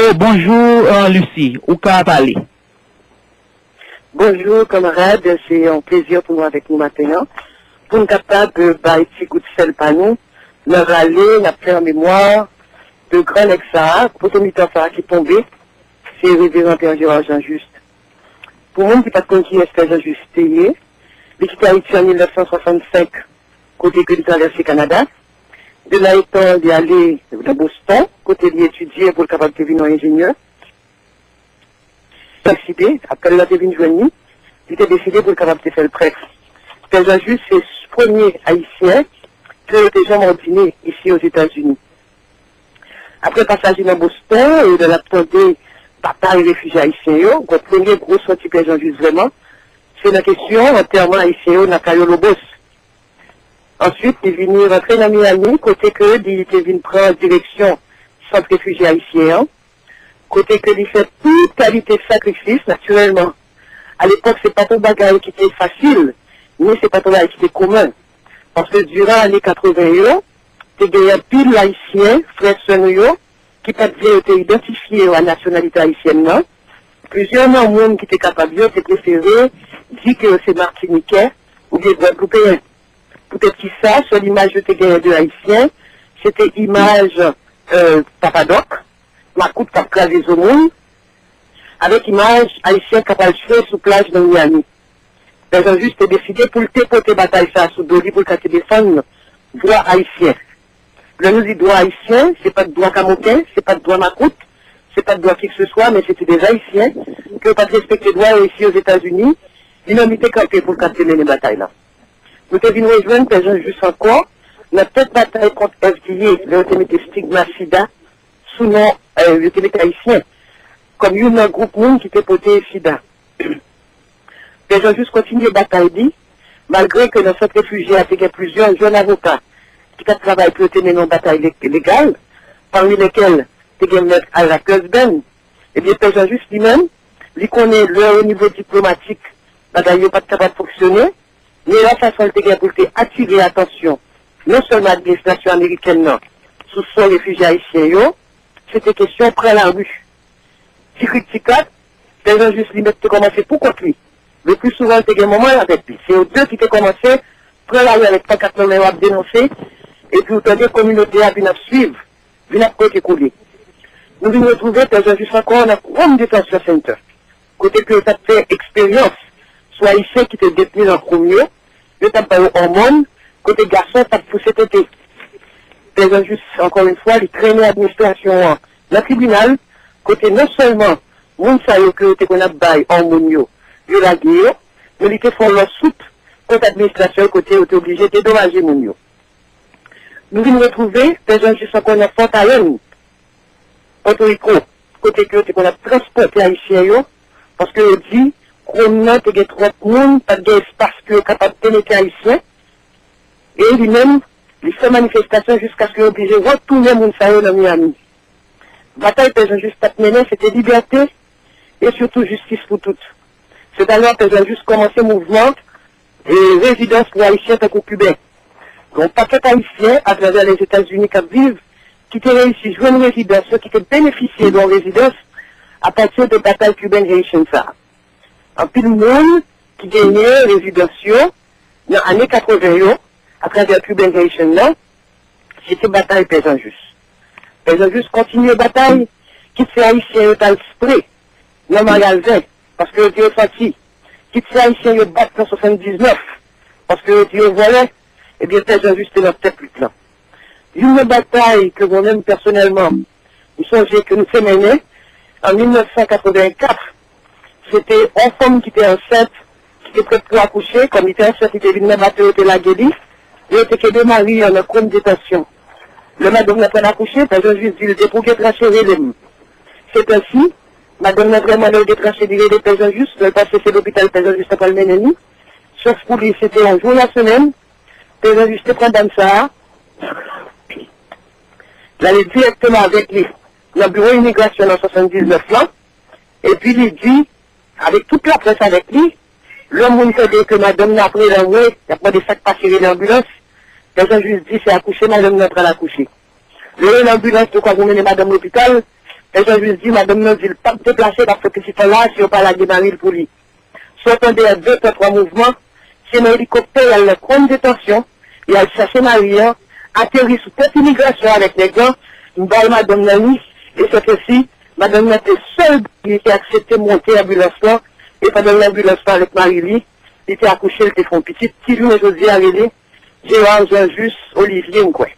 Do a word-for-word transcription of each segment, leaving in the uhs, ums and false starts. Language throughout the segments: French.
Allô, bonjour euh, Lucie, où qu'à parler? Bonjour camarades, c'est un plaisir pour nous avec nous maintenant. Pour nous capable de faire un petit coup de sel par nous, nous aller, nous faire en mémoire de grands ex-Sahara, pour tout le temps qui est tombé, c'est le révérend Père Gérard Jean Juste. Pour nous qui pas de qui est Père Jean Juste, il est Haïti en mille neuf cent soixante-cinq, côté que il traversé Canada. De là étant d'aller à Boston, côté d'y étudier pour le capable de devenir ingénieur. Décidé, après la devine joignée, il était décidé pour le capable de faire le prêtre. Père Jean Juste, c'est le premier haïtien qui a été jamais ordonné ici aux États-Unis. Après le passage dans Boston et de la pandémie bataille réfugiés haïtiens, le premier gros sorti Père Jean Juste vraiment, c'est la question enterrement haïtien dans Cayo-Lobos. Ensuite, il est venu rentrer dans Miami, côté que il était venu prendre direction centre réfugié haïtien, côté que il fait toute qualité de sacrifice, naturellement. À l'époque, c'est pas tout bagage qui était facile, mais c'est pas tout bagage qui était commun. Parce que durant les quatre-vingts, il y a un pile haïtien, frère Sonoyo, qui pas été identifié à la nationalité haïtienne, non. Plusieurs monde qui étaient capables de préférer, dit que c'est martiniquais ou bien guadeloupéen. Peut-être que ça, sur l'image de gagné de haïtien, c'était image euh, Papadoc, Macoute qui a crasé au monde, avec image haïtien qui a pas le cheveu sous plage de Miami. Ils ont juste décidé pour le tépoter bataille ça sous Doli pour le défendre droit haïtien. Le nous dit droit haïtien, c'est pas de droit camotin, c'est pas de droit Macoute, c'est pas de droit qui que ce soit, mais c'était des haïtiens qui n'ont pas respecté le droit ici aux États-Unis, ils ont mis campé pour capter les batailles là. Nous devons nous rejoindre, Père Jean Juste encore, notre tête bataille contre F D A, le comité stigma sida, sous nom, euh, le comité haïtien, comme une un groupe monde qui était porté sida. Père Jean Juste continue la bataille, dit, malgré que dans cette réfugié a fait plusieurs jeunes avocats qui travaillent pour tenir une bataille légale, parmi lesquels, il y a M. Al-Rakuzben, et bien Père Jean Juste lui-même, lui connaît le niveau diplomatique, bataille n'a pas capable de fonctionner, mais la façon de pour attirer l'attention, non seulement l'administration américaine, non, sous son réfugié haïtien, c'était question près la rue. Si critique, Père Jean Juste lui mettre commencer pourquoi lui. Le plus souvent, c'est un moment avec lui. C'est aux deux qui ont commencé, près la rue avec pas quatre noms à dénoncer, et puis autant dire communauté à venir suivre, venir côté couler. Nous venons retrouver Père Jean Juste encore dans la Home Detention Center. Côté que ça fait expérience, soit haïtien qui te détenu dans le premier, le temps par hormones, côté garçon, ça poussé tété. Père Jean Juste, encore une fois, il traînait l'administration dans le tribunal, côté non seulement, moun sa yo que te qu'on a bail hormonio, yo la guerre, mais il te font leur soupe, contre l'administration, côté où t'es obligé de dédommager moun yo. Nous venons retrouver, Père Jean Juste encore dans Fontaine, Porto Rico, côté que te qu'on a transporté haïtien yo, parce que il dit, qu'on a trop de monde, pas d'espace que capable de pénétrer haïtien. Et lui-même, il fait manifestation jusqu'à ce qu'il est obligé de retourner mon salaire dans Miami. Bataille Père Jean Juste mener, c'était liberté et surtout justice pour toutes. C'est alors que Père Jean Juste commencé le mouvement et résidence pour haïtiens tant qu'aux cubains. Donc, paquet haïtien à travers les États-Unis qui vivent, qui ont réussi à jouer une résidence, qui ont bénéficié de leur résidence à partir de bataille cubaine haïtienne ça. En plus de monde qui gagnait résidence dans les années quatre-vingts, à travers Cuban Nation, là, c'était bataille Père Jean Juste. Père Jean Juste continue la bataille, qui fait haïtien au spray, dans le magasin, parce que Dieu est fatigué. Qui fait haïtien au bat en soixante-dix-neuf, parce que Dieu volait, et bien Père Jean Juste est dans cette lutte-là. Une bataille que moi-même personnellement, vous songez que nous faisons mener, en mille neuf cent quatre-vingt-quatre, c'était une femme qui était enceinte, qui était prête pour accoucher, comme il était enceinte, il était venu me battre de la guérie, et il était que deux maris en une détention. Le madame n'a pas accouché, Père Jean Juste dit, il était pour qu'il trache les mêmes. C'est ainsi, madame n'a vraiment le détraché de Père Jean Juste, le passé c'est l'hôpital Père Jean Juste à Palmeneni, sauf pour lui, c'était un jour la semaine, Père Jean Juste prend dans ça, il allait directement avec lui, dans le bureau d'immigration en soixante-dix-neuf là, et puis il dit, avec toute la presse avec lui, l'homme nous fait que madame n'a pris l'envoi, il a pas des sacs passés dans l'ambulance, Père Jean Juste dit c'est accouché, madame n'a pas l'accoucher. Le l'ambulance de quoi vous menez madame à l'hôpital, Et je lui dis, madame, non, il pas déplacer parce que si c'est là, si on parle à Guémaril pour lui. Soit on a deux ou trois mouvements, c'est un hélicoptère, il y a le compte de détention, il y a le chercher Maria, atterri sous toute immigration avec les gants, une balle madame Nani, et c'est aussi, madame Nani était seule qui a accepté de monter l'ambulance là, et pendant l'ambulance avec Marie-Lie, il était accouché, il était fait un petit, petit jour, je dis à l'élé, Gérard Jean-Just, Olivier, quoi.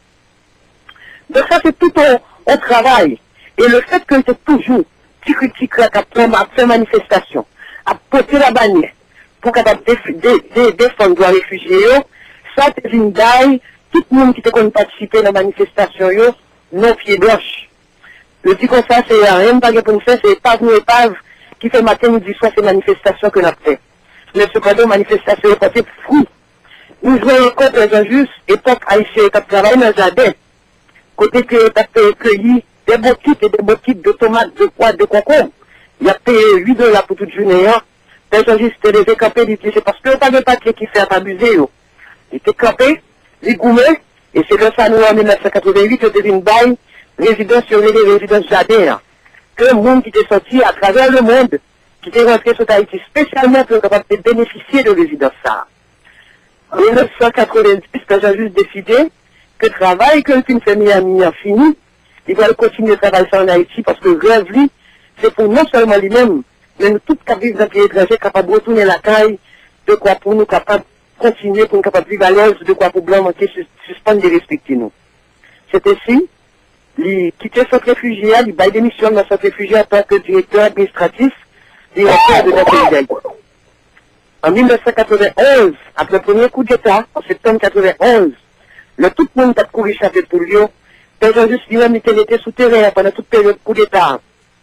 Donc ça, c'est tout un, un travail. Et le fait que c'est toujours petit critique à faire manifestation, à porter la bannière, pour capable de défendre les réfugiés, ça c'est une daille, tout le monde qui te connaît participer à la manifestation, non pied blanche. Le dit comme ça, c'est rien pas pour nous faire, c'est pas nous épave qui fait matin, midi, soir, ces manifestations que nous avons fait. Mais cependant, manifestation est portée fou. Nous jouons encore les injustes, époque haïtienne, qui travaille dans le jardin. Côté que tu as cueilli des boutiques et des boutiques de tomates, de pois, de concombres. Il a payé huit dollars pour toute journée. Les injustes les décampés, c'est parce que pas de papier qui fait abuser. Il était campé, il goumait, et c'est comme ça, nous, en mille neuf cent quatre-vingt-huit, il devait une baille, résidence sur les résidences jardin. Que le monde qui était sorti à travers le monde, qui était rentré sur Haïti spécialement pour capable de bénéficier de résidence ça. En mille neuf cent quatre-vingt-dix, les injustes décidé que le travail que le famille a mis en fini, il va continuer à travailler ça en Haïti parce que le rêve, lui, c'est pour non seulement lui-même, mais nous tous qui vivent dans le pays étranger, capables de retourner la caille, de quoi pour nous capables de continuer, pour nous capables de vivre à l'aise, de quoi pour blanc manquer, suspendre et respecter nous. C'est ainsi, il quittait ce réfugié, il baille des missions dans ce réfugié en tant que directeur administratif, directeur de la pays d'Haïti. En mille neuf cent quatre-vingt-onze, après le premier coup d'État, en septembre quatre-vingt-onze, le tout le monde a couru échapper pour lui. Père Jean-Just lui-même était souterrain pendant toute période de coup d'État.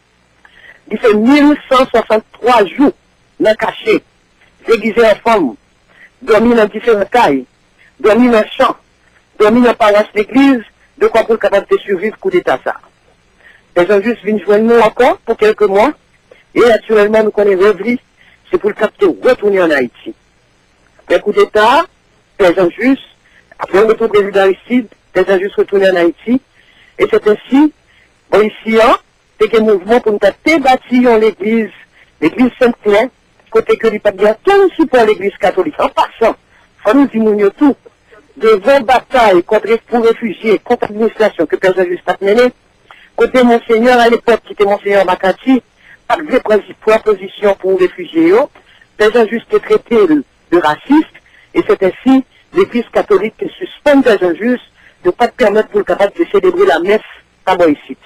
Il fait mille cent soixante-trois jours dans le cachet, déguisé en femme, dormi dans différentes cailles, dormi dans le champ, dormi dans la paroisse d'église, de quoi pour être capable de survivre coup d'État ça. Père Jean-Just vient joindre nous encore pour quelques mois, et naturellement nous connaissons rêverie, c'est pour le capter retourner en Haïti. Le coup d'État, Père Jean-Just, après le retour président Aristide, Père Jean-Just retourné en Haïti, et c'est ainsi, bon ici, hein, c'est un mouvement pour nous bâtir l'église, l'église Sainte-Claire, côté que lui pas bien tout support l'église catholique. En passant, faut nous dire tout, devant bataille contre pour réfugiés, contre l'administration que Père Jean-Just a mené, côté Monseigneur à l'époque, qui était Monseigneur Makati, pas de proposition pour les réfugiés, Père Jean-Just est traité de raciste, et c'est ainsi, l'église catholique qui suspend Père Jean-Just de ne pas permettre pour le capable de célébrer la messe à Boïsite.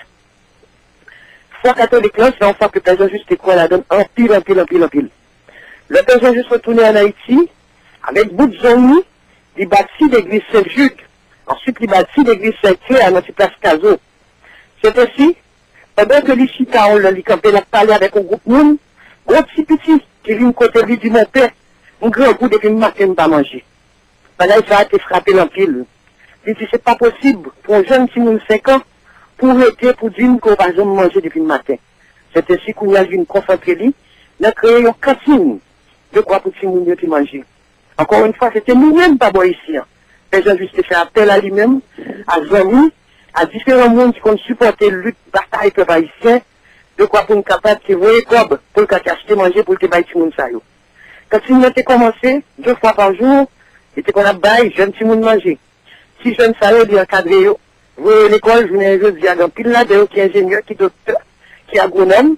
Foi catholique là, c'est enfin que Père Jean-Just est quoi la donne en pile, en pile, en pile, en pile. Le Père Jean-Just retourné en Haïti, avec bout de zone, il bâtit l'église Saint-Jude, ensuite il bâtit l'église Saint-Claire à notre place Caso. C'est ainsi, pendant que les chita, on l'a campé, l'a parlé avec un groupe monde, gros petit petit, qui vient côté lui du mon père, un grand coup depuis le matin, ne pas manger. Pendant ça a été frappé dans pile. Il dit, c'est pas possible pour un jeune qui nous cinq ans, pour arrêter, pour dire qu'on va jamais manger depuis le matin. C'est ainsi qu'on a eu une conférence, on a créé une cantine de quoi pour Timounio qui manger. Encore une fois, c'était nous-mêmes, pas bon ici. Les gens juste fait appel à lui-même, à Zami, à différents mondes qui ont supporté la lutte, bataille peuple haïtien, de quoi pour nous capable de voir comme pour le acheter manger pour le bailler Timoun Sayo. Quand il a commencé, deux fois par jour, c'était qu'on a baillé, jeune Timoun manger. Si jeune Sayo dit encadré, vous voyez l'école, je venais de dire, donc il y a des qui est ingénieur, qui est docteur, qui est agronome,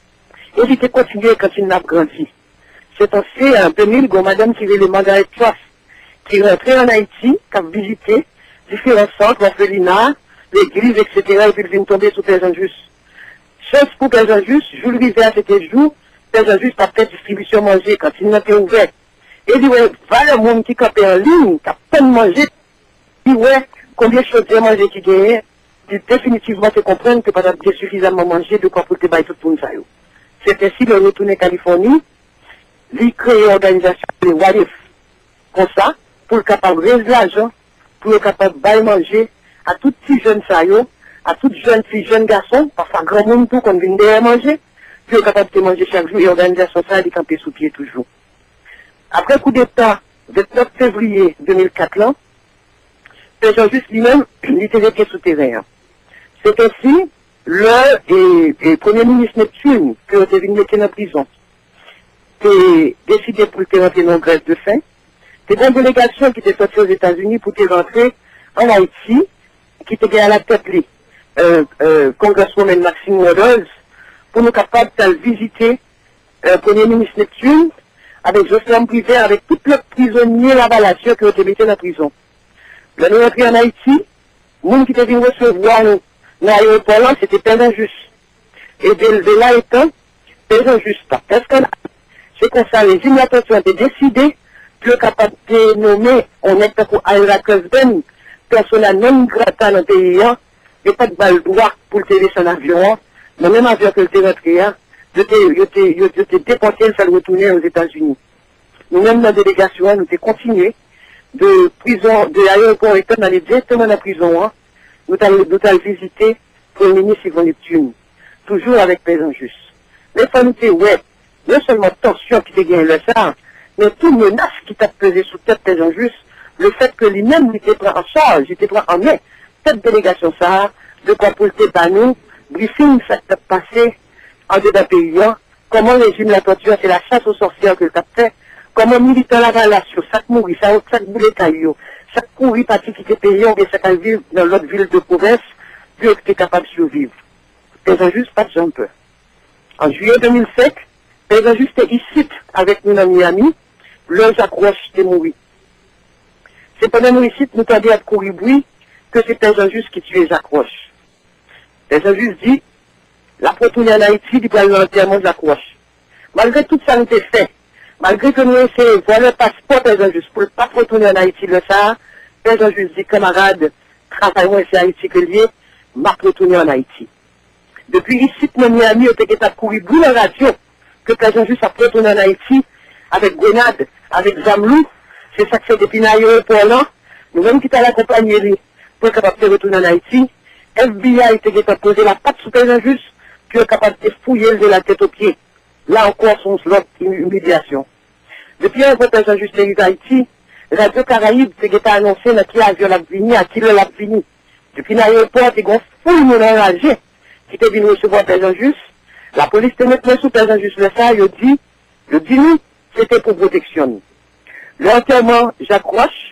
et il était continué quand il n'a grandi. C'est aussi en deux mille, madame qui veut le Margaret Tross, qui est rentrée en Haïti, qui a visité différents centres, l'orphelinat, l'église, et cetera, et puis il vient tomber sous Père Jean-Just. Chose pour Père Jean-Just, Jules River, c'était jour, Père Jean-Just a fait distribution manger quand il n'a pas ouvert. Et il dit, ouais, va le monde qui campait en ligne, qui a pas de manger, il dit, ouais, combien de choses de manger qui gagne, il définitivement se comprendre que pas de suffisamment manger de quoi pour te bailler tout le monde ça. C'est ainsi le retourner en Californie, lui créer une organisation de Warif, comme ça, pour le capable de raiser l'argent, pour le capable de bailler manger à tout petits jeunes ça, à toutes jeunes filles, jeunes garçons, parfois grand monde tout qu'on vient de manger, puis le capable de manger chaque jour et l'organisation ça, elle est campée sous pied toujours. Après le coup d'État, vingt-neuf février deux mille quatre, là, Père Jean-Just lui-même, il était resté souterrain. C'est ainsi, le et, et Premier ministre Neptune, que vous avez mis en prison, t'es décidé pour te rentrer dans grève de faim. T'es une délégation qui était sortie aux États-Unis pour te rentrer en Haïti, qui te gagne à la tête, euh, euh, congresswoman Maxime Waters, pour nous capables de visiter le euh, Premier ministre Neptune, avec Jocelyn Privé, avec tous les prisonniers là-bas qui ont été mis en prison. Là, nous rentrons en Haïti, le monde qui était venu recevoir nous, dans l'aéroport là, c'était peine injuste. Et de, de là étant, peine injuste. Parce que c'est comme ça, les immigrants ont été décidés, que capable de nommer, on est pour Aira Cosben, personne non grata dans le pays, et pas de balle droit pour le télé son avion, mais même avion que le terrestre, je t'ai déporté et ça le retourner aux États-Unis. Nous-mêmes, dans la délégation, nous avons continué de prison, de l'aéroport et d'aller directement dans la prison, hein. Nous avons visité le ministre Yvon Neptune, toujours avec paix injuste. Mais ça nous dit, ouais, non seulement tension qui te gagne le ça, mais toute menace qui t'a pesé sous tête paix injuste, le fait que lui-même était pris en charge, il était pris en main, cette délégation ça, de quoi pour le pas nous, briefing, ça t'a passé en dedans pays, comment le régime de la torture, c'est la chasse aux sorcières que t'as fait, comment militant la relation, ça mourit, ça ça boule caillou, ça courir parti qui était payé, ou bien ça vivre dans l'autre ville de province, puis tu es capable de survivre. C'est injuste, pas de jumper. En juillet deux mille cinq, c'est injuste ici, avec nous dans Miami, le Jacques Roche était mort. C'est pendant nous ici, nous t'avons dit à courir bruit, que c'est injuste qui tuait Jacques Roche. C'est injuste dit, la retourner en Haïti, il peut aller l'enterrement de Jacques Roche. Malgré tout ça, nous t'ai fait. Malgré que nous essayons de voir le passeport des injustes pour ne pas retourner en Haïti, le ça, les injustes dit, camarades, travaillons ici à Haïti que lié, m'a retourné en Haïti. Depuis ici, nos Miami, on était à courir bout la radio, que les injustes a retourné en Haïti, avec Grenade, avec Zamlou, c'est ça que c'est depuis l'aéroport là, nous-mêmes qui t'allons accompagner pour être capable de retourner en Haïti, F B I était posé la patte sous les injustes, qui est capable de fouiller de la tête aux pieds. Là encore, son slot, une humiliation. Depuis un vote injuste d'Haïti, Radio Caraïbe s'est annoncé dans qui avion l'a venu, à qui l'a venu. Depuis l'aéroport, il y a une foule de enragés qui était venu recevoir des injustes. La police te met sous des injustes le ça, il dit, il dit nous, c'était pour protection. L'enterrement, j'accroche,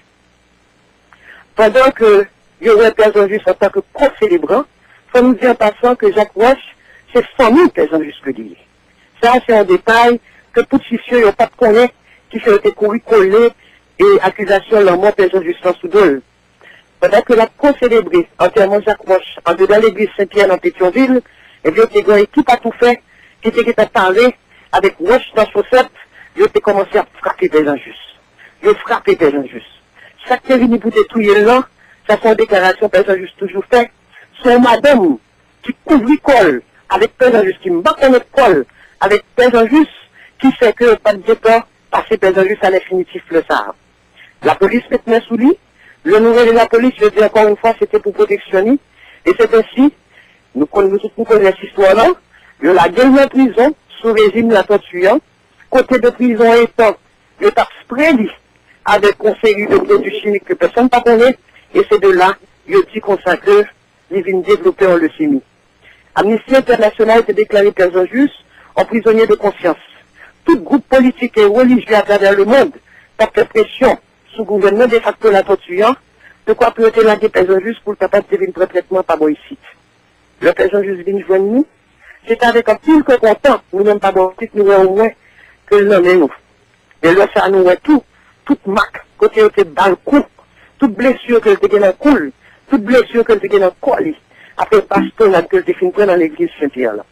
pendant que il y aurait des injustes en tant que co-célébrant, il faut nous dire en passant que j'accroche, c'est cent mille des injustes que liés. Ça, c'est un détail que tout chiffre, il n'y a pas de connaître qui fait été couru, collé et accusation de la mort des injustes en Soudol. Pendant que la co-célébrée, entièrement j'accroche, en dedans l'église Saint-Pierre dans Pétionville, et bien, il y a une équipe à tout fait, qui était à parler avec Roche dans chaussette, il a commencé à frapper des injustes. Il a frappé des injustes. Chaque qui est venu pour détruire là, ça fait une déclaration des injustes toujours fait. C'est madame qui couvre l'école avec des injustes, qui me bat en école avec des injustes, qui fait que pas de départ, passer des injustes à l'infinitif le Sahara. La police maintenant sous lui, le nouvel de la police, je dis encore une fois, c'était pour protectionner, et c'est ainsi, nous connaissons cette histoire-là, il a gagné en prison, sous régime de la torture, côté de prison étant, le taxe prédit avec une série de produits chimiques que personne ne connaît, et c'est de là, il dit consacré, il vient développer en leucémie. Amnesty International a déclaré des injustes en prisonniers de conscience. Tout groupe politique et religieux à travers le monde porte pression sous gouvernement de facto la torture, de quoi peut être la des injustes pour le capable de devenir traitement par bon ici. Le personne juste vient joindre nous, c'est avec un pile que content, nous même pas bon ici, nous au moins que l'on est nous. Et là, ça nous est tout, toute marque, côté où tu es dans le cou, toute blessure que tu as dans le cou, toute blessure que tu as dans le col, après pasteur que tu as fini dans l'église Saint-Pierre là.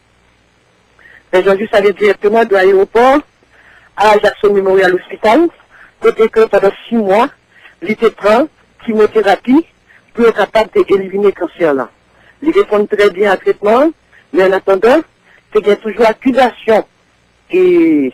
Les gens juste allaient directement de l'aéroport à Jackson Memorial Hospital, côté que pendant six mois, il était prend chimiothérapie pour être capable d'éliminer le cancer là. Il répond très bien à traitement, mais en attendant, il y a toujours accusation et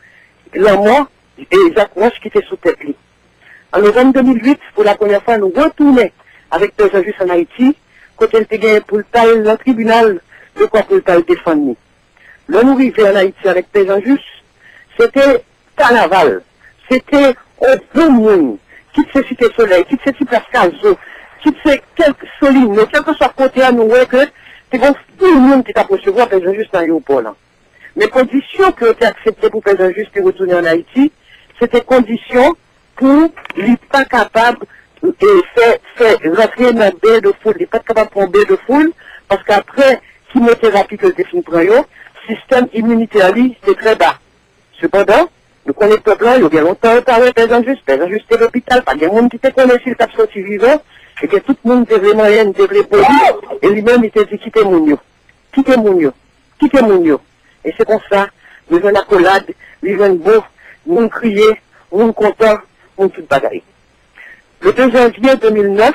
la mort et Jacques Roche qui était sous tête. En novembre deux mille huit, pour la première fois, nous retournons avec des injustes en Haïti, côté il était gagné pour le taille, le tribunal, de quoi pour le taille défendre. Le nous arrivé en Haïti avec des injustes, c'était carnaval, c'était au bon monde, quitte ces cités soleil, quitte ces cités Pascazo, quitte ces quelques solines, mais quel que soit côté à nous, que c'est bon, tout le monde qui t'a recevoir Père Juste dans l'aéroport là. Mais conditions qui ont été acceptées pour Père Juste de retourner en Haïti, c'était conditions pour lui pas capable de faire, faire rentrer dans le bain de foule. Il n'est pas capable de prendre un bain de foule, parce qu'après chimiothérapie que le film prend, le système immunitaire, c'est très bas. Cependant, nous connaissons le peuple là, il y a bien longtemps, parlé Père Juste, Père Juste est à l'hôpital, pas de monde qui te connaît s'il t'a sorti vivant, et que tout le monde était vraiment rien, était poli, et lui-même il était dit quittez mon yo, quittez mon yo, quittez mon yo. Et c'est comme ça, nous avons la collade, nous avons beau, nous crier, nous content, nous tout bagaille. Le deux janvier deux mille neuf,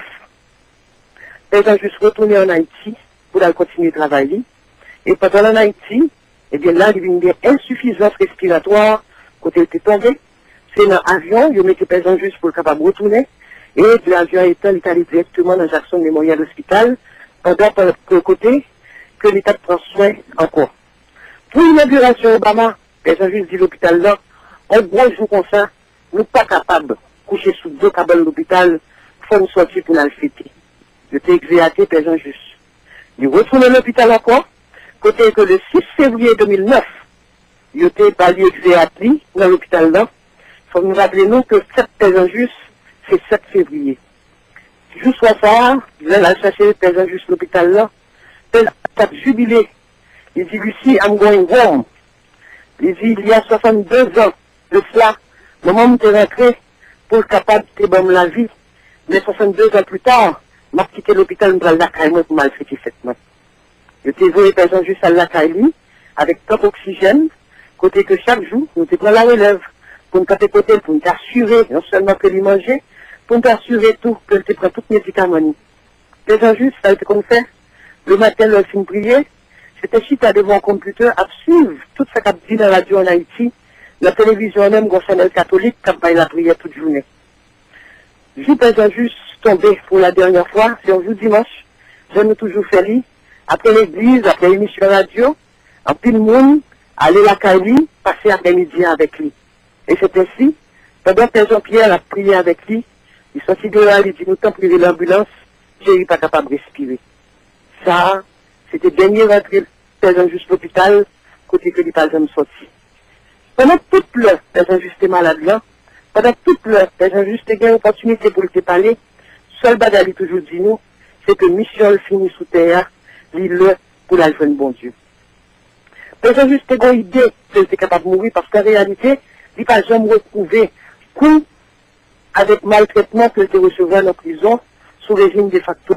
Père Juste retourné en Haïti pour aller continuer de travailler. Et pendant en Haïti, eh bien là, il y a une insuffisance respiratoire côté il était tombé. C'est dans l'avion, il mettait Père Juste pour le capable de retourner. Et l'avion étant, il est allé directement dans Jackson Memorial Hospital, pendant le côté que l'État prend soin encore. Pour l'inauguration Obama, Père Juste dit l'hôpital là, un gros jour comme ça, nous pas capables de coucher sous deux cabanes de l'hôpital, il faut nous sortir pour nous le fêter. Je t'ai exéaté, Père Juste. Il retourne à l'hôpital encore, côté que le six février deux mille neuf, il était pas lieu exéaté dans l'hôpital là. Il faut nous rappeler nous que sept Père Juste, c'est sept février. Juste soir ça, il a cherché Père Juste l'hôpital là, Père a jubilé. Il dit, Lucie, I'm going home. Il dit, il y a soixante-deux ans de cela, maman m'était rentré pour être capable de te la vie. Mais soixante-deux ans plus tard, m'a quitté l'hôpital, m'bral la caille, pour mal fêter cette main. Je t'ai vu, Père Juste à la caille, avec tant d'oxygène, côté que chaque jour, nous te prenons la relève, pour nous taper côté, pour nous assurer, non seulement que lui manger, pour nous assurer tout, que tu prends tous les médicaments. Père Juste, ça a été comme ça. Le matin, le film prier, c'était chita devant un computer à suivre tout ce qu'a dit dans la radio en Haïti, la télévision même, un channel catholique, qui a la prière toute journée. J'ai Père Juste tombé pour la dernière fois, c'est un jour dimanche, j'aime toujours faire lui, après l'église, après l'émission radio, en pile monde, aller la caille, passer après-midi avec lui. Et c'est ainsi, pendant que Jean-Pierre a prié avec lui, il sortit de là, il dit, nous t'en privé l'ambulance, j'ai eu pas capable de respirer. Ça, c'était dernier rentré, Père Juste l'hôpital, côté que les parents sortis. Pendant toute l'heure, Père Juste est malade là, pendant toute l'heure, Père Juste a eu l'opportunité pour le parler, seul bagali toujours dit nous, c'est que mission le finit sous terre, l'île pour la jeune bon Dieu. Père Juste a eu l'idée qu'il était capable de mourir parce qu'en réalité, il n'a pas jamais retrouvé coup avec maltraitement qu'il était recevoir en prison sous régime de facto.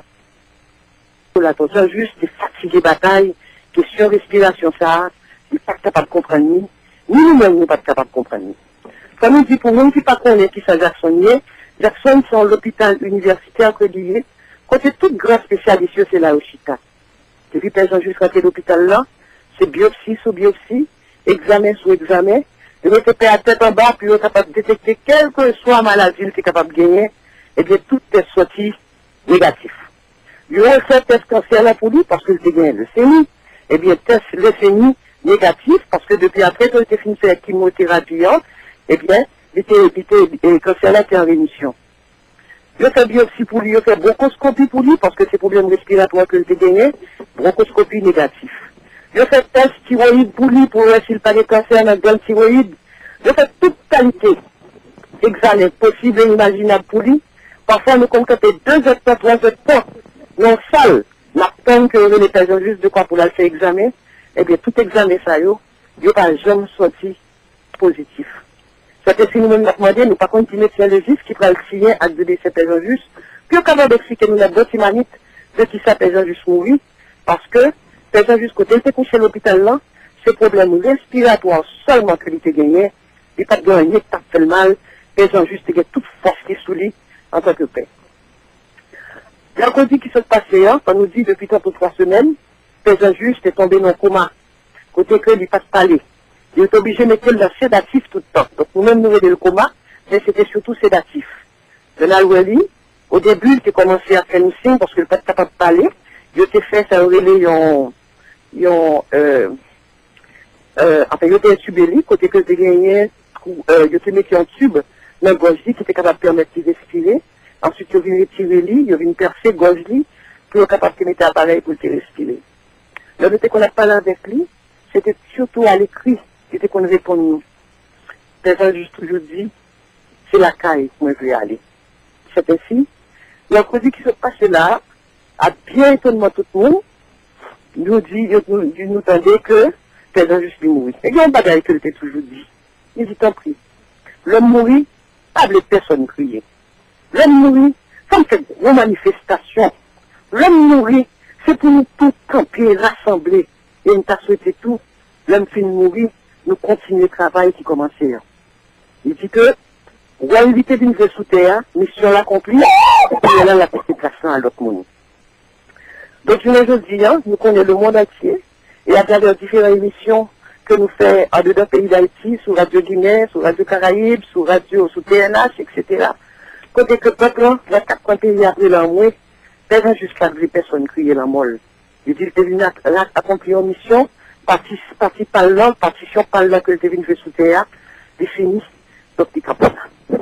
La Père Juste est fatigué bataille, question respiration ça, il n'est pas capable de comprendre ni, ni nous-mêmes nous pas capable de comprendre. Comme on dit pour nous qui ne connaissent pas qui ça Jackson est, Jackson c'est l'hôpital universitaire crédible, côté toute grande spécialité c'est là au Chita. Depuis Père Juste rentré l'hôpital là, c'est biopsie sous biopsie, examen sous examen, de mettre à tête en bas, puis on est capable de détecter quelle que soit la maladie qu'il est capable de gagner, et bien tout est sorti négatif. Il a fait test cancer là pour lui parce qu'il était gagné le C I. Eh bien, test le C I négatif parce que depuis après, quand il était fini de faire la chimiothérapie, eh bien, il était, il était, le cancer là était en rémission. Il a fait biopsie pour lui, il a fait bronchoscopie pour lui parce que c'est problème respiratoire qu'il était gagné, bronchoscopie négatif. Il a fait test thyroïde pour lui pour voir s'il n'a pas de cancer dans le thyroïde. Il a fait toute qualité examen possible et imaginable pour lui. Parfois, nous comptons deux heures, trois heures de temps. Non, seul, n'attend que les personnes juste de quoi pour la faire examen, eh bien, tout examen, ça, yo, yo pas jamais sorti positif. C'est-à-dire, si nous-mêmes nous demandons, nous pas continuer de faire le juste qui prend le signer à deux de ces personnes juste, puis on capable d'expliquer nous la botte humanite de qui ça personne juste mourir, parce que, personne juste côté, il était couché à l'hôpital là, c'est problème respiratoire seulement que il était gagné, il pas de gagner, pas fait le mal, personne juste, il a toute force qui est sous lui, en tant que père. La cause qui s'est passée, hein, on nous dit depuis tantôt trois semaines, Père Juste est tombé dans le coma. Côté que il passe parler. Il est obligé de mettre le sédatif tout le temps. Donc nous-mêmes nous aidons le coma, mais c'était surtout sédatif. Donald Welly, au début, il a commencé à faire une signe parce qu'il n'est pas capable de parler. Il a fait ça aurélie, ils ils ont, euh, euh, enfin, il a été intubé, côté que il a gagné, euh, il a mis un tube dans le gorge qui était capable de permettre de respirer. Ensuite, il y a eu retirer lui, il y a eu une percée gorge lui, pour être capable de mettre l'appareil pour le respirer. Le fait qu'on a parlé avec lui, c'était surtout à l'écrit, c'était qu'on répond nous. Père Jean-Juste toujours dit, c'est la caille où je vais aller. C'est ainsi. La cause qui se passe là, a bien étonnement tout le monde, nous dit, nous, nous tendait que Père Jean-Juste lui mourit. Et il y a un bagage que était toujours dit. Il dit, tant pis. L'homme mourit, pas de personne crier. L'homme mourit, ça me fait une manifestation. L'homme mourit, c'est pour nous tous camper, rassembler. Et on t'a souhaité tout. L'homme fin mourir, nous continuer le travail qui commençait. Il dit que, on a invité d'une vie sous terre, mission l'accomplie, et là, la petite place à l'autre monde. Donc, je ne dis, hein, nous connaissons le monde entier, et à travers différentes émissions que nous faisons en dedans pays d'Haïti, sur Radio Guinée, sur Radio Caraïbes, sur Radio, sur T N H, et cetera. Côté que le peuple, la quatre pays après l'envoi, personne jusqu'à deux personnes crier la molle. Il dit que venu accomplir une mission, partie par l'an, partition par l'an que le devine fait sous terre, défini, donc il capable.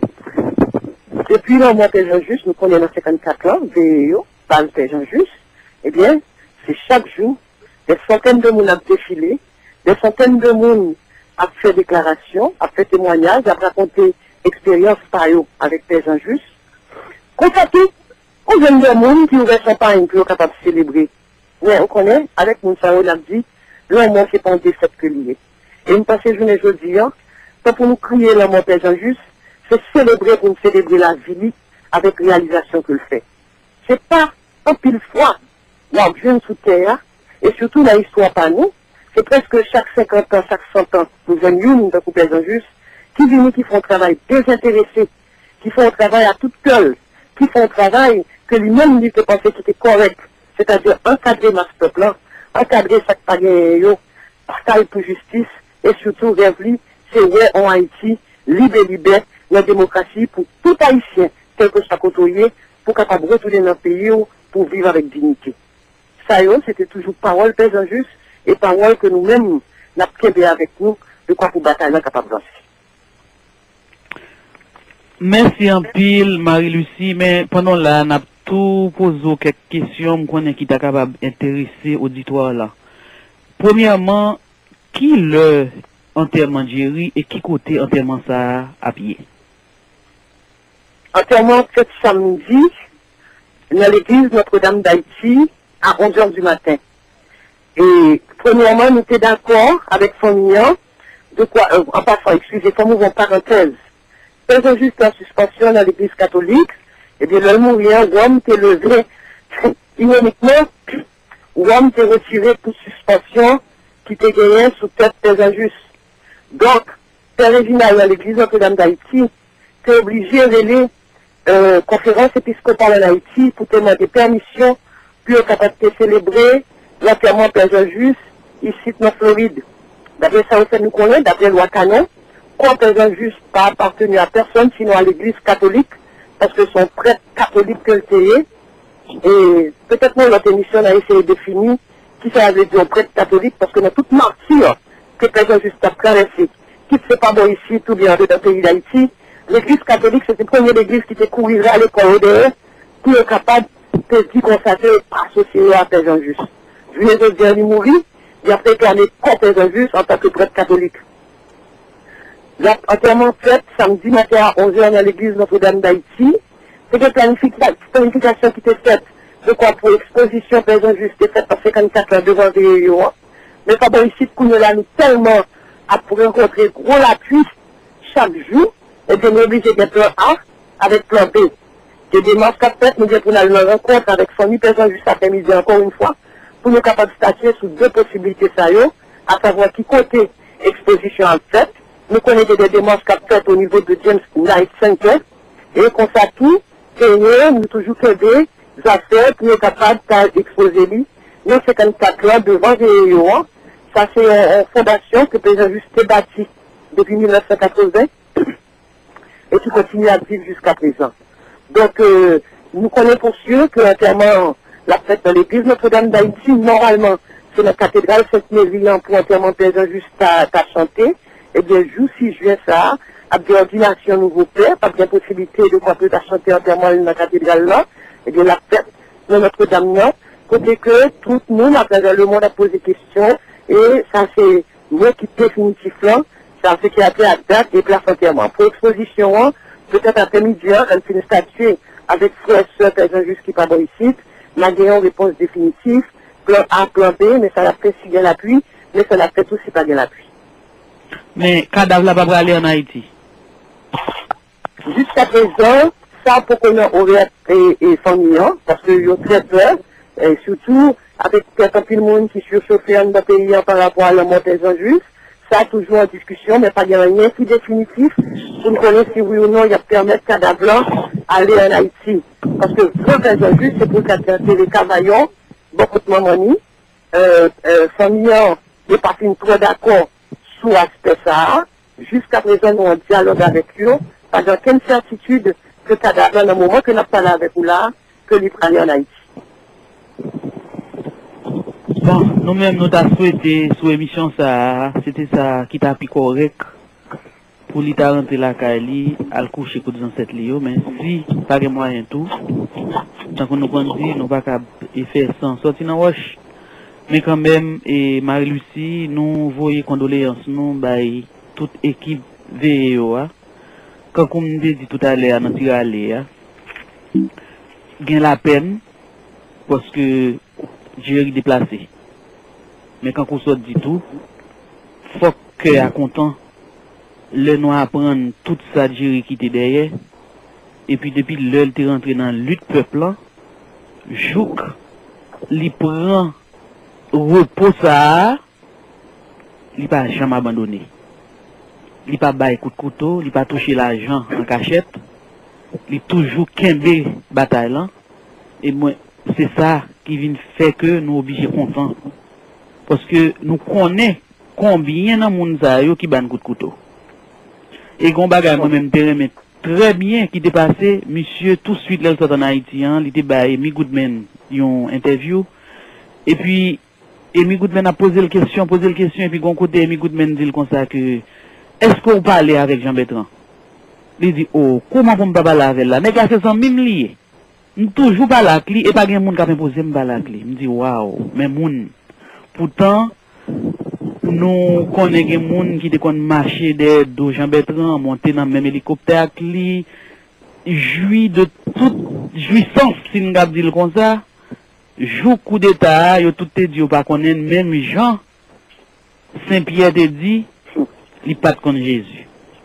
Depuis le mois de Jean-Just, nous connaissons cinquante-quatre ans, V E O, par le Jean-Just, eh bien, c'est chaque jour, des centaines de monde ont défilé, des centaines de monde ont fait déclaration, ont fait témoignage, ont raconté expérience par eux avec Père Jean-Just. Constaté, on vient de monde qui ouvre son pain pour être capable de célébrer. Mais on connaît, avec mon salon, on a dit, le mois, c'est pas un décès que lié. Et une passée journée jeudi, pas pour nous crier le mot Père Jean-Just, c'est célébrer pour nous célébrer la vie avec réalisation que le fait. C'est pas un pile fois, la jeune sous terre, et surtout la histoire par nous, c'est presque chaque cinquante ans, chaque cent ans, nous venons d'un Père Jean-Just, qui viennent, qui font un travail désintéressé, qui font un travail à toute gueule, qui font un travail que lui-même lui peut penser qui était correct, c'est-à-dire encadrer ma peuple, encadrer chaque pagaille, partage pour justice, et surtout, vers lui, c'est ouais en Haïti, libre libre, la démocratie pour tout Haïtien, tel que soit côtoyé, pour capable de retourner dans le pays, pour vivre avec dignité. Ça, c'était toujours parole Père Jean-Just, et parole que nous-mêmes, n'a pas avec nous, de quoi pour batailler capable d'avancer. Merci en pile, Marie-Lucie, mais pendant là, on a tout posé quelques questions qu'on qui est capable d'intéresser l'auditoire là. Premièrement, qui le enterrement de Jerry et qui côté enterrement ça à pied? Enterrement fait samedi dans l'église Notre-Dame d'Haïti à onze heures du matin. Et premièrement, nous étions d'accord avec famille de quoi, euh, en passant, excusez-moi, nous avons parenthèse. Faisons juste la suspension dans l'église catholique, et bien le mourien, l'homme t'est levé, ironiquement, l'homme t'est retiré toute suspension qui t'est gagné sous tête des injustes. Donc, Père Réginal dans l'église Notre-Dame d'Haïti, t'es obligé de aller euh, conférence épiscopale en Haïti pour te demander permission pour être capable de célébrer l'enterrement Père Jean-Just ici dans Floride. D'après ça, on nous connaît, d'après loi canon, quand Père Jean-Just pas appartenu à personne, sinon à l'église catholique, parce que son prêtre catholique que le télé, et peut-être que notre émission a essayé de définir qui ça veut dire prêtre catholique, parce que dans toute martyre que Père Jean-Just a traversé, qui ne fait pas bon ici, tout bien dans le pays d'Haïti, l'église catholique, c'était la première église qui était courir à l'école derrière, pour être capable de se consacrer associé à Père Jean-Just. Je viens de dire, il mourit, et après qu'il est contre Père Jean-Just en tant que prêtre catholique. L'enterrement fait samedi matin à onze heures dans l'église Notre-Dame d'Haïti. C'est une planification qui était faite, de quoi pour l'exposition Père Jean-Just, était faite par cinquante-quatre ans devant V E O. Mais pas bon ici, qu'on a nous tellement à pour rencontrer gros l'appui chaque jour, et bien nous obligés de plan A avec plan B. Des démarches qu'a fait, nous devons pour aller une rencontre avec famille Père Jean-Just après-midi encore une fois, pour nous capables de statuer sur deux possibilités ça y est, à savoir qui côté exposition en fait. Nous connaissons des démarches qu'a fait au niveau de James Knight Center, et qu'on sait tout, et nous toujours fait des affaires pour être capables d'exposer lui, dans cinquante-quatre ans devant V E O. Ça, c'est une fondation que Père Jean-Just a bâtie depuis mille neuf cent quatre-vingts, et qui continue à vivre jusqu'à présent. Donc, euh, nous connaissons pour sûr que l'enterrement, la fête dans l'église Notre-Dame d'Haïti, normalement, c'est la cathédrale Sainte-Mélie pour l'enterrement Père Jean-Just à chanter. Eh bien, jour six juin, ça, avec l'ordination nouveau père, pas de possibilité de quoi peut chanter enterrement dans la cathédrale là, eh bien, la fête de Notre-Dame là, côté que tout le monde, à travers le monde, a posé des questions, et ça c'est moi qui définitif là, ça fait qu'il a pris à date des places entièrement. Pour l'exposition, peut-être après-midi, elle finit statuer avec frère et soeur, par exemple, qui pas bon ici, m'a gagné une réponse définitive, plan A, plan B, mais ça l'a fait si bien l'appui, mais ça l'a fait aussi pas bien l'appui. Mais cadavre là pas aller en Haïti. Jusqu'à présent, ça pour qu'on ait ouvert et, et famille, parce que ils ont très peur, et surtout avec quelqu'un de monde qui surchauffe dans le pays par rapport à la montée en juif, ça toujours en discussion, mais pas de rien qui définitif pour nous connaître si oui ou non il y a permettre cadavre là aller en Haïti. Parce que le en juif, c'est pour que les cavaillons, beaucoup de mamani, euh, euh, famille, n'est pas fini trop d'accord sur l'aspect ça. Jusqu'à présent, nous on dialogue avec eux, pas d'aucune certitude que cadavre dans le moment que nous parlons avec vous là, que les prennent en Haïti. Bon, nous-mêmes, nous avons souhaité, sur l'émission, ça, c'était ça qui t'a plus correct pour lui rentrer la Kali, à le coucher pour dans cette lieu, mais si, pas de moyen tout, tant qu'on nous dit, nous pas qu'à faire sans sortir dans la roche. Mais quand même, et Marie-Lucie, nous voyons condoléances, nous, bah, toute équipe V E O, quand on me dit tout à l'heure, dans le aller, gain la peine, parce que j'ai déplacé. Mais quand on sort du tout, faut que à content, le noir apprendre toute sa jury qui était derrière, et puis depuis l'heure t'es rentré dans la lutte peuple là, Jouk, il prend repos ça, il pas jamais abandonné. Il pas bail coup de couteau, il pas touché l'argent en cachette, il toujours kembe bataille là, et moi, c'est ça qui vient faire que nous obligés contents. Parce que nous connaissons combien de monde qui ban coup de couteau. Et qu'on bagaille moi-même mais très bien qui dépassé, monsieur tout de suite là en Haïti, il était bah Amy Goodman, une interview. Et puis Amy Goodman a posé la question, posé la question et puis gon côté Amy Goodman dit comme ça que est-ce qu'on parle avec Jean Bertrand? Il dit oh, comment on peut parler avec là? Mais c'est sans même lié. Nous toujours pas la clé et pas gen moun qui a imposé me la clé. Me dit waouh, mais moun pourtant nous connaissons des gens qui te marcher de Jean Bertrand, monter dans le même hélicoptère qui jouit de toute jouissance, si nous avons dit comme ça. Joue coup d'état, yo tout te dit, pas connaître même Jean. Saint-Pierre te dit, il pas de connaître Jésus.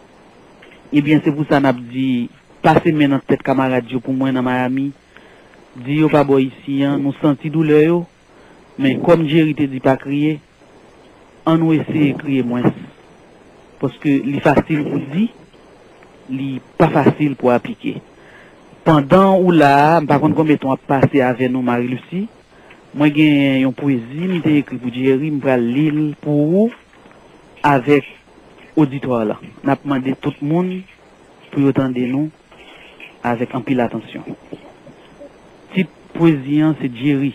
Eh bien, c'est pour ça qu'on a dit, passez maintenant tête camarade pour moi dans Miami. Dis yo pas boy ici, hein, nous senti douleur, mais comme Jerry te dit pas crier, on nous essaie de crier moins. Parce que c'est facile pour dire, c'est pas facile pour appliquer. Pendant ou là, par contre, combien de temps a passé avec nous, Marie-Lucie, moi j'ai une poésie, j'ai écrit pour Jerry, je vais lire pour vous, avec auditoire là. On a demandé tout le monde pour entendre nous avec un peu d'attention. Type poésie, c'est Jerry.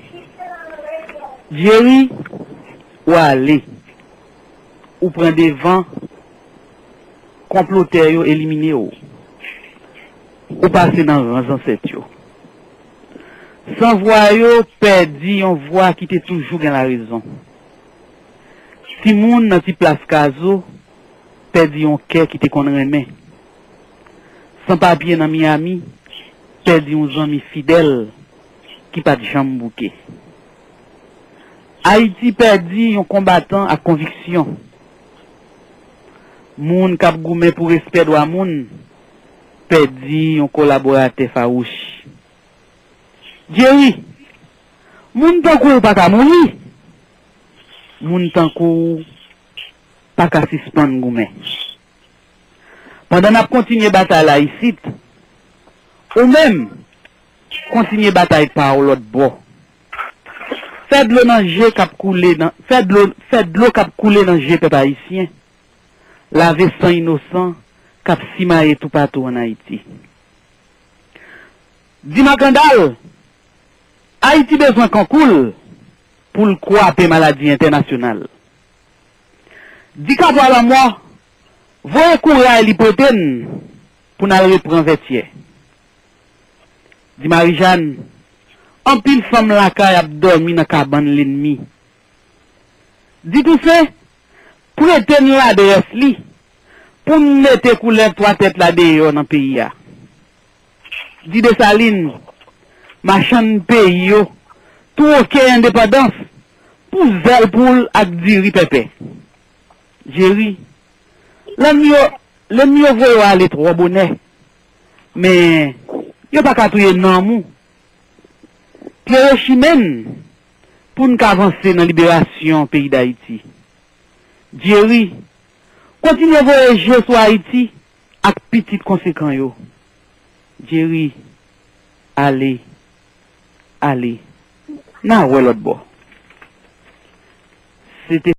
Jerry, ou aller, ou prendre des vents, comploteurs, éliminer ou, ou passer dans les ancêtres. Sans voix, perdu, on voit qui était toujours dans la raison. Si moun nan ti place caso, perdu un cœur qui te qu'on remet. Sans papier dans Miami, perdu un ami fidèle qui pas de jambe bouquet. Haïti perdu un combattant à conviction. Moun kap goumé pour respect de moun, perdu un collaborateur farouche. Jerry, moun tankou pas ka mouri. Moun tankou pas ka suspendre goumé. Pendant n'a continuer bataille là ici, ou même continuer bataille par l'autre bord. Fait de l'eau dans G cap couler dans fait de l'eau fait de l'eau cap couler dans G peuple haïtien. Laver sang innocent cap simaye tout partout en Haïti. Dima Kandal, Haïti besoin qu'on coule pour le croire maladie internationale. Dis qu'à voilà moi, voyez courir à l'hypothèse pour nous reprendre vêtier. Dis Marie-Jeanne, en pile femme la caille a dormi dans cabane l'ennemi. Dit tout ça, prêtez l'adresse li, pour mettre couleur trois têtes là dehors dans le pays. Dit de Saline, machin pays yo, tout ok indépendance, pour zèle pour ak diri pépé. Jerry, le mieux, le mieux vaut aller trop bonnet, mais yo pas qu'à touyer nan mou. Pierre Chimène, pour nous avancer dans la libération du pays d'Haïti. Jerry, continuez à voyager sur Haïti avec petit conséquent yo. Jerry, allez, allez, na ouais l'autre bord. C'était